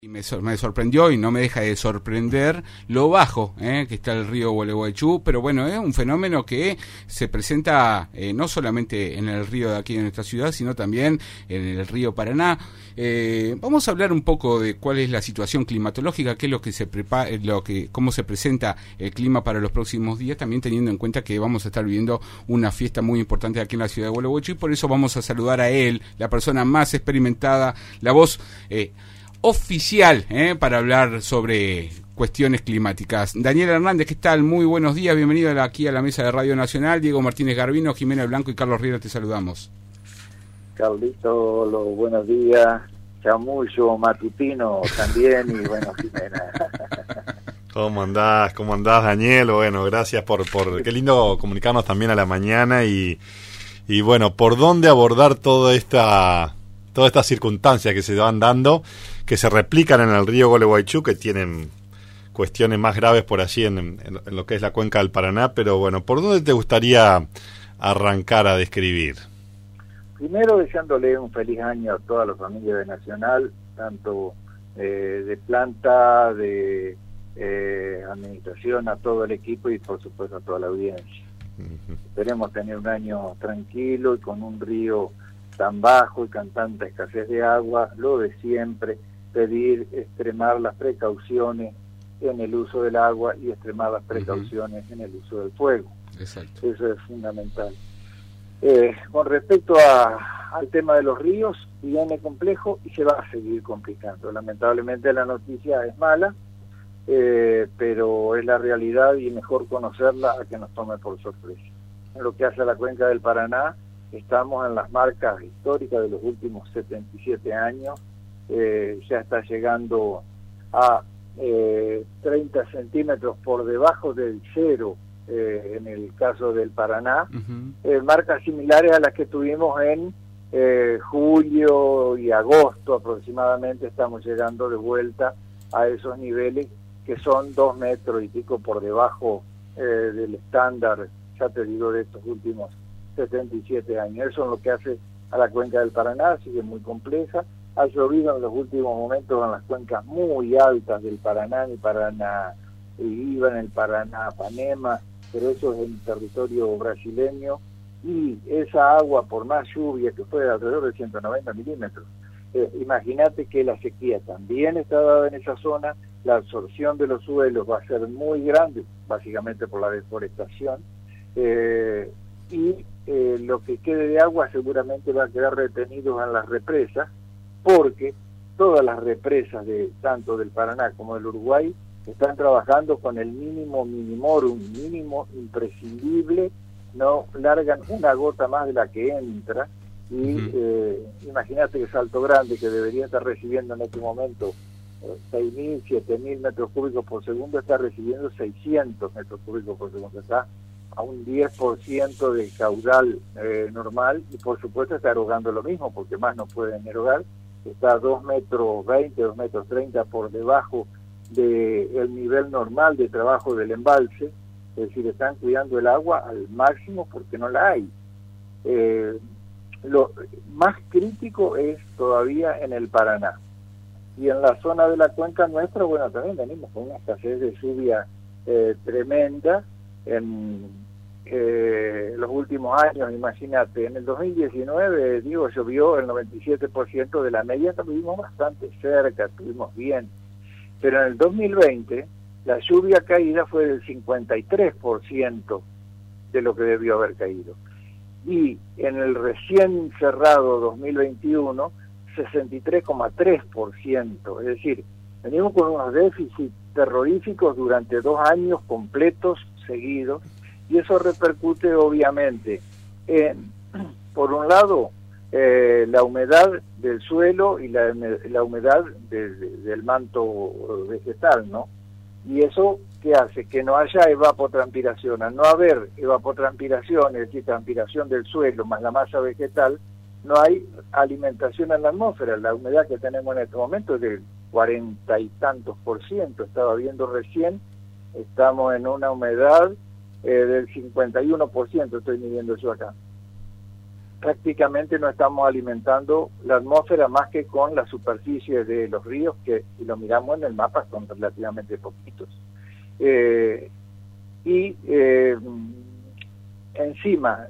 Y me sorprendió y no me deja de sorprender lo bajo que está el río Gualeguaychú, pero bueno, es un fenómeno que se presenta no solamente en el río de aquí de nuestra ciudad, sino también en el río Paraná. Vamos a hablar un poco de cuál es la situación climatológica, qué es lo que se prepara, cómo se presenta el clima para los próximos días, también teniendo en cuenta que vamos a estar viviendo una fiesta muy importante aquí en la ciudad de Gualeguaychú, y por eso vamos a saludar a él, la persona más experimentada, la voz oficial para hablar sobre cuestiones climáticas. Daniel Hernández, ¿qué tal? Muy buenos días, bienvenido aquí a la mesa de Radio Nacional. Diego Martínez Garbino, Jimena Blanco y Carlos Riera, te saludamos. Carlito, los buenos días, chamullo matutino también, y bueno, Jimena. ¿Cómo andás, Daniel? Bueno, gracias por qué lindo comunicarnos también a la mañana y bueno, por dónde abordar todas estas circunstancias que se van dando, que se replican en el río Gualeguaychú, que tienen cuestiones más graves por allí en lo que es la cuenca del Paraná, pero bueno, ¿por dónde te gustaría arrancar a describir? Primero deseándole un feliz año a toda la familia de Nacional, tanto de planta, de administración, a todo el equipo y por supuesto a toda la audiencia. Uh-huh. Esperemos tener un año tranquilo y con un río tan bajo y con tanta escasez de agua, lo de siempre, pedir, extremar las precauciones en el uso del agua y extremar las precauciones en el uso del fuego. Exacto. Eso es fundamental. Con respecto al tema de los ríos, viene complejo y se va a seguir complicando. Lamentablemente la noticia es mala, pero es la realidad y mejor conocerla a que nos tome por sorpresa. En lo que hace a la cuenca del Paraná, estamos en las marcas históricas de los últimos 77 años, ya está llegando a 30 centímetros por debajo del cero en el caso del Paraná, marcas similares a las que tuvimos en julio y agosto aproximadamente. Estamos llegando de vuelta a esos niveles que son 2 metros y pico por debajo del estándar, ya te digo, de estos últimos 77 años. Eso es lo que hace a la cuenca del Paraná, sigue muy compleja. Ha llovido en los últimos momentos en las cuencas muy altas del Paraná, en el Paraná Iba, en el Paraná Panema, pero eso es en territorio brasileño, y esa agua, por más lluvia, que fue de alrededor de 190 milímetros, imagínate que la sequía también está dada en esa zona, la absorción de los suelos va a ser muy grande, básicamente por la deforestación, y lo que quede de agua seguramente va a quedar retenido en las represas, porque todas las represas tanto del Paraná como del Uruguay están trabajando con el mínimo minimorum, mínimo imprescindible, no largan una gota más de la que entra, y imagínate que Salto Grande, que debería estar recibiendo en este momento 6.000, 7.000 metros cúbicos por segundo, está recibiendo 600 metros cúbicos por segundo, está a un 10% del caudal normal, y por supuesto está erogando lo mismo, porque más no pueden erogar, está a 2,20 metros, 2,30 metros por debajo del nivel normal de trabajo del embalse, es decir, están cuidando el agua al máximo porque no la hay. Lo más crítico es todavía en el Paraná, y en la zona de la cuenca nuestra, bueno, también venimos con una escasez de lluvia tremenda en los últimos años. Imagínate, en el 2019, digo, llovió el 97% de la media, estuvimos bastante cerca, estuvimos bien, pero en el 2020 la lluvia caída fue del 53% de lo que debió haber caído, y en el recién cerrado 2021 63,3%, es decir, venimos con unos déficits terroríficos durante 2 años completos seguidos, y eso repercute obviamente en, por un lado, la humedad del suelo y la humedad del manto vegetal, ¿no? Y eso, ¿qué hace? Que no haya evapotranspiración. Al no haber evapotranspiración, es decir, transpiración del suelo más la masa vegetal, no hay alimentación en la atmósfera. La humedad que tenemos en este momento es del 40 y tantos %, estaba viendo recién, estamos en una humedad del 51%, estoy midiendo yo acá. prácticamente no estamos alimentando la atmósfera más que con la superficie de los ríos, que si lo miramos en el mapa son relativamente poquitos. Encima,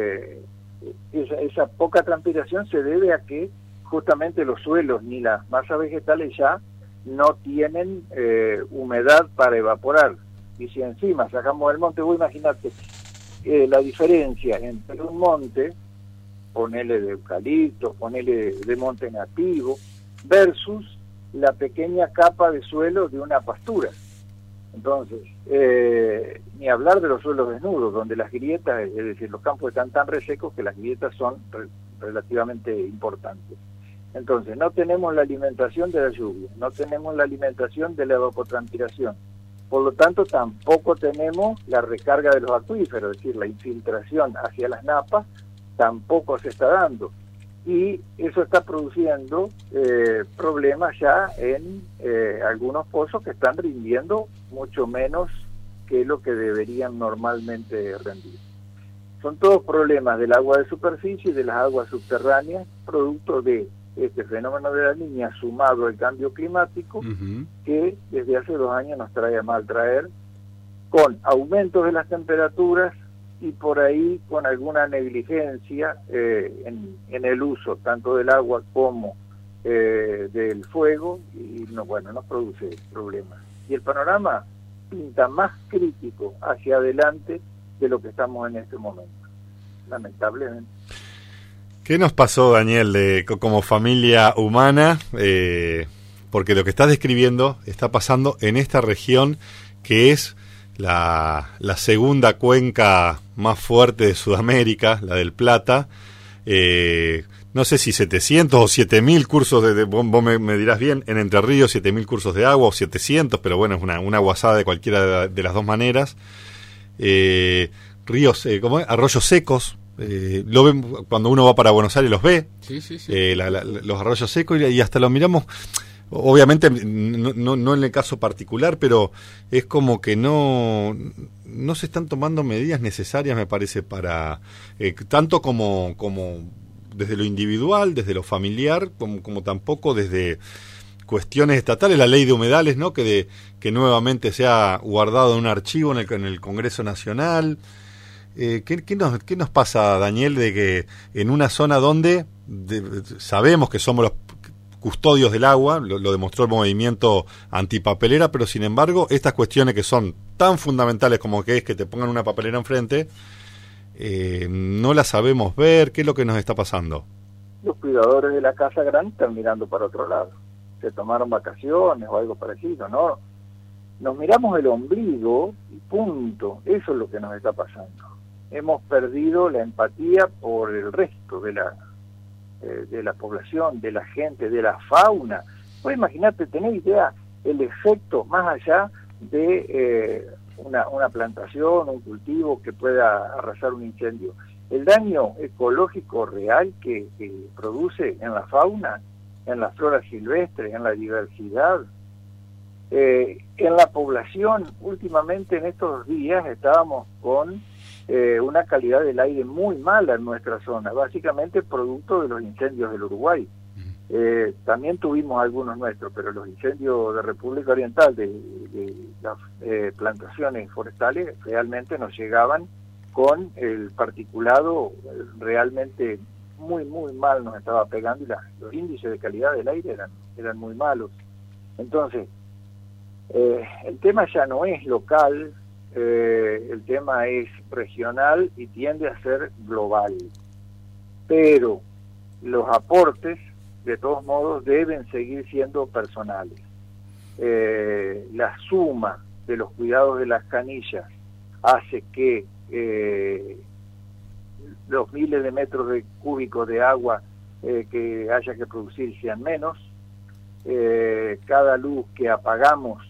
esa poca transpiración se debe a que justamente los suelos ni las masas vegetales ya no tienen humedad para evaporar. Y si encima sacamos el monte, vos imaginate la diferencia entre un monte, ponele de eucalipto, ponele de monte nativo, versus la pequeña capa de suelo de una pastura. Entonces, ni hablar de los suelos desnudos, donde las grietas, es decir, los campos están tan resecos que las grietas son relativamente importantes. Entonces, no tenemos la alimentación de la lluvia, no tenemos la alimentación de la evapotranspiración, por lo tanto tampoco tenemos la recarga de los acuíferos, es decir, la infiltración hacia las napas tampoco se está dando. Y eso está produciendo problemas ya en algunos pozos que están rindiendo mucho menos que lo que deberían normalmente rendir. Son todos problemas del agua de superficie y de las aguas subterráneas, producto de este fenómeno de la Niña sumado al cambio climático, que desde hace 2 años nos trae a mal traer, con aumentos de las temperaturas y por ahí con alguna negligencia en el uso tanto del agua como del fuego, y nos produce problemas. Y el panorama pinta más crítico hacia adelante de lo que estamos en este momento, lamentablemente. ¿Qué nos pasó, Daniel, como familia humana? Porque lo que estás describiendo está pasando en esta región que es la segunda cuenca más fuerte de Sudamérica, la del Plata. No sé si 700 o 7.000 cursos vos me dirás bien, en Entre Ríos 7.000 cursos de agua o 700, pero bueno, es una guasada de cualquiera de las dos maneras. Ríos, arroyos secos. Lo ven cuando uno va para Buenos Aires, los ve. Sí. Los arroyos secos y hasta los miramos. Obviamente no en el caso particular, pero es como que no se están tomando medidas necesarias, me parece, para tanto como desde lo individual, desde lo familiar, como tampoco desde cuestiones estatales. La ley de humedales, ¿no? Que nuevamente se ha guardado en un archivo en el Congreso Nacional. ¿Qué nos pasa, Daniel, de que en una zona donde sabemos que somos los custodios del agua, lo demostró el movimiento antipapelera, pero sin embargo estas cuestiones que son tan fundamentales como que es que te pongan una papelera enfrente, no las sabemos ver? ¿Qué es lo que nos está pasando? Los cuidadores de la Casa Grande están mirando para otro lado, se tomaron vacaciones o algo parecido, ¿no? Nos miramos el ombligo y punto. Eso es lo que nos está pasando. Hemos perdido la empatía por el resto de la población, de la gente, de la fauna. Pues imagínate, tenés idea el efecto más allá de una plantación, un cultivo que pueda arrasar un incendio. El daño ecológico real que produce en la fauna, en la flora silvestre, en la diversidad, en la población. Últimamente en estos días estábamos con una calidad del aire muy mala en nuestra zona, básicamente producto de los incendios del Uruguay. También tuvimos algunos nuestros, pero los incendios de República Oriental, de las plantaciones forestales, realmente nos llegaban con el particulado realmente muy mal, nos estaba pegando, y los índices de calidad del aire eran muy malos. Entonces, el tema ya no es local, el tema es regional y tiende a ser global, pero los aportes de todos modos deben seguir siendo personales. La suma de los cuidados de las canillas hace que los miles de metros cúbicos de agua que haya que producir sean menos. Cada luz que apagamos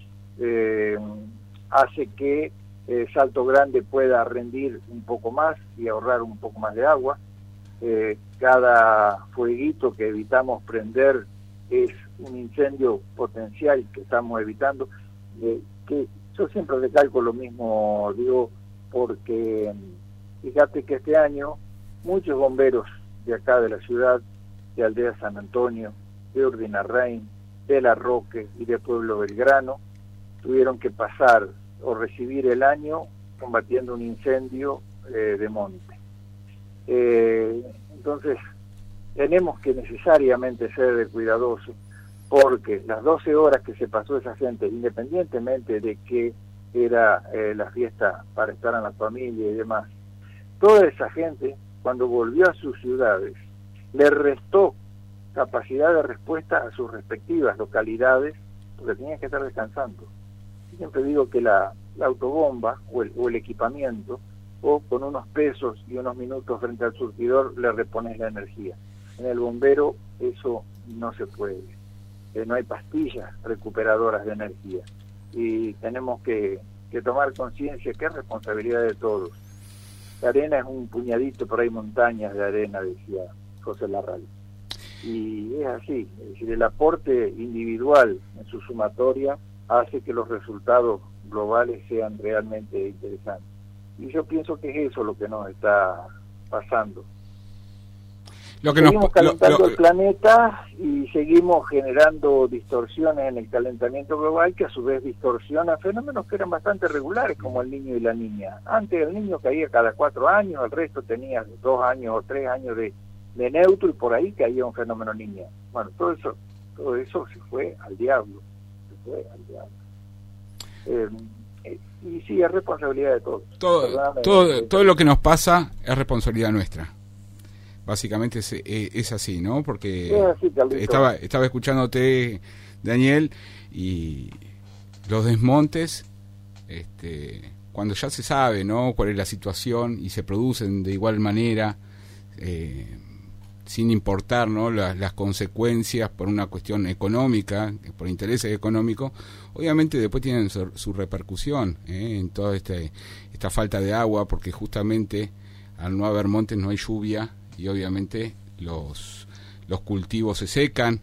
hace que Salto Grande pueda rendir un poco más y ahorrar un poco más de agua. Cada fueguito que evitamos prender es un incendio potencial que estamos evitando. Que yo siempre recalco lo mismo, digo, porque fíjate que este año muchos bomberos de acá de la ciudad, de Aldea San Antonio, de Urdinarrain, de La Roque y de Pueblo Belgrano, tuvieron que pasar o recibir el año combatiendo un incendio de monte. Entonces, tenemos que necesariamente ser cuidadosos, porque las 12 horas que se pasó esa gente, independientemente de que era la fiesta para estar en la familia y demás, toda esa gente, cuando volvió a sus ciudades, le restó capacidad de respuesta a sus respectivas localidades, porque tenían que estar descansando. Siempre digo que la autobomba o el equipamiento, o con unos pesos y unos minutos frente al surtidor le repones la energía. En el bombero eso no se puede. No hay pastillas recuperadoras de energía. Y tenemos que tomar conciencia que es responsabilidad de todos. La arena es un puñadito, pero hay montañas de arena, decía José Larral. Y es así, es decir, el aporte individual en su sumatoria hace que los resultados globales sean realmente interesantes. Y yo pienso que es eso lo que nos está pasando. Seguimos calentando el planeta y seguimos generando distorsiones en el calentamiento global, que a su vez distorsiona fenómenos que eran bastante regulares, como el niño y la niña. Antes el niño caía cada 4 años, el resto tenía 2 años o 3 años de neutro, y por ahí caía un fenómeno niña. Bueno, todo eso se fue al diablo. Y sí, es responsabilidad de todos. Todo lo que nos pasa es responsabilidad nuestra. Básicamente es así, ¿no? Porque estaba escuchándote, Daniel, y los desmontes, cuando ya se sabe, ¿no?, cuál es la situación y se producen de igual manera, sin importar, ¿no?, las consecuencias por una cuestión económica, por intereses económicos, obviamente después tienen su repercusión en toda esta falta de agua, porque justamente al no haber montes no hay lluvia, y obviamente los cultivos se secan,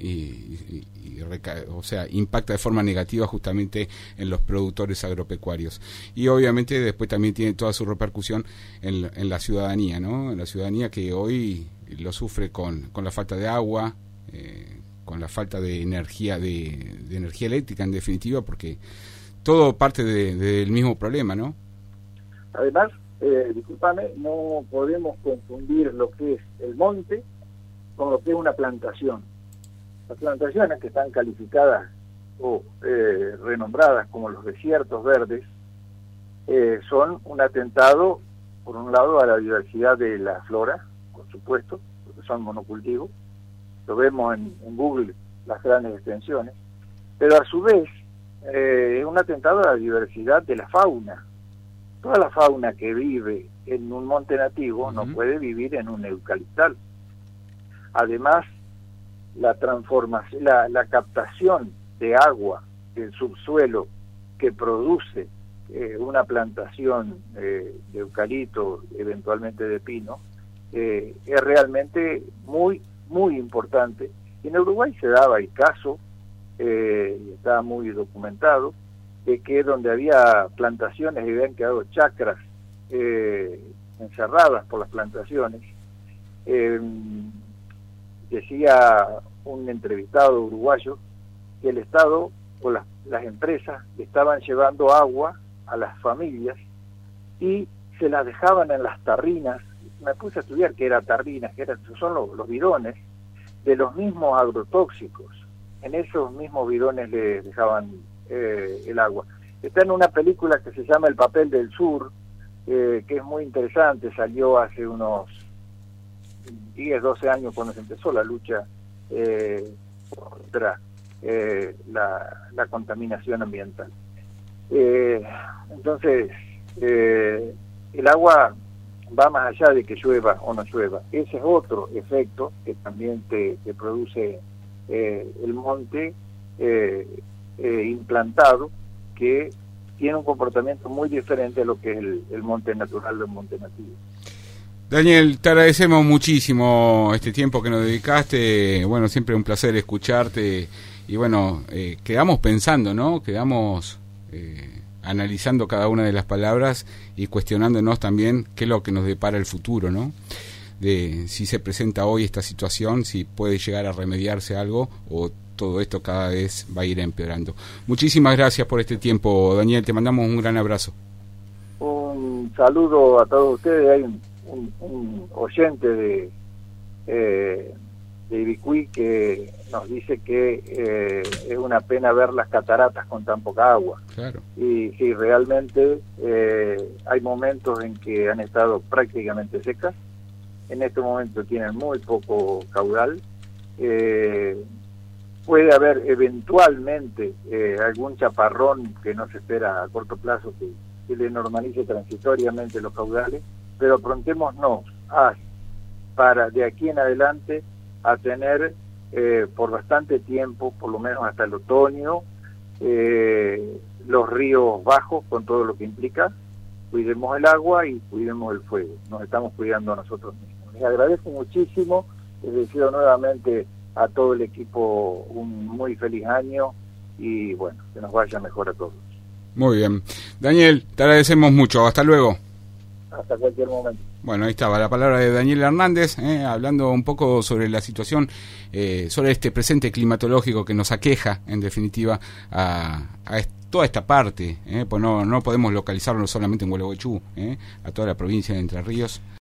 o sea, impacta de forma negativa justamente en los productores agropecuarios. Y obviamente después también tiene toda su repercusión en la ciudadanía, ¿no? En la ciudadanía que hoy lo sufre con la falta de agua, con la falta de energía, de energía eléctrica, en definitiva, porque todo parte del mismo problema, ¿no? Además, discúlpame, no podemos confundir lo que es el monte con lo que es una plantación. Las plantaciones, que están calificadas o renombradas como los desiertos verdes, son un atentado, por un lado, a la diversidad de la flora, por supuesto, porque son monocultivos. Lo vemos en Google, las grandes extensiones, pero a su vez es un atentado a la diversidad de la fauna. Toda la fauna que vive en un monte nativo no puede vivir en un eucaliptal. Además, la transformación, la captación de agua del subsuelo que produce una plantación de eucalipto, eventualmente de pino, es realmente muy, muy importante. En Uruguay se daba el caso, y estaba muy documentado, de que donde había plantaciones y habían quedado chacras encerradas por las plantaciones, decía un entrevistado uruguayo que el Estado o las empresas estaban llevando agua a las familias y se las dejaban en las tarrinas. Me puse a estudiar qué era tarrinas, son los bidones de los mismos agrotóxicos. En esos mismos bidones le dejaban el agua. Está en una película que se llama El papel del sur, que es muy interesante, salió hace unos 10, 12 años cuando se empezó la lucha contra la contaminación ambiental. Entonces, el agua va más allá de que llueva o no llueva. Ese es otro efecto que también te produce el monte implantado, que tiene un comportamiento muy diferente a lo que es el monte natural del monte nativo. Daniel, te agradecemos muchísimo este tiempo que nos dedicaste. Bueno, siempre un placer escucharte. Y bueno, quedamos pensando, ¿no? Quedamos analizando cada una de las palabras y cuestionándonos también qué es lo que nos depara el futuro, ¿no? de si se presenta hoy esta situación, si puede llegar a remediarse algo o todo esto cada vez va a ir empeorando. Muchísimas gracias por este tiempo, Daniel, te mandamos un gran abrazo. Un saludo a todos ustedes. Hay un oyente de Ibicuí que nos dice que es una pena ver las cataratas con tan poca agua. Claro. Y sí, realmente hay momentos en que han estado prácticamente secas. En este momento tienen muy poco caudal. Puede haber eventualmente algún chaparrón que no se espera a corto plazo que le normalice transitoriamente los caudales, pero aprontémonos para de aquí en adelante a tener por bastante tiempo, por lo menos hasta el otoño, los ríos bajos con todo lo que implica. Cuidemos el agua y cuidemos el fuego. Nos estamos cuidando a nosotros mismos. Les agradezco muchísimo, les deseo nuevamente a todo el equipo un muy feliz año y bueno, que nos vaya mejor a todos. Muy bien. Daniel, te agradecemos mucho. Hasta luego. Hasta cualquier momento. Bueno, ahí estaba la palabra de Daniel Hernández, hablando un poco sobre la situación, sobre este presente climatológico que nos aqueja, en definitiva, a toda esta parte, pues no podemos localizarlo solamente en Gualeguaychú, a toda la provincia de Entre Ríos.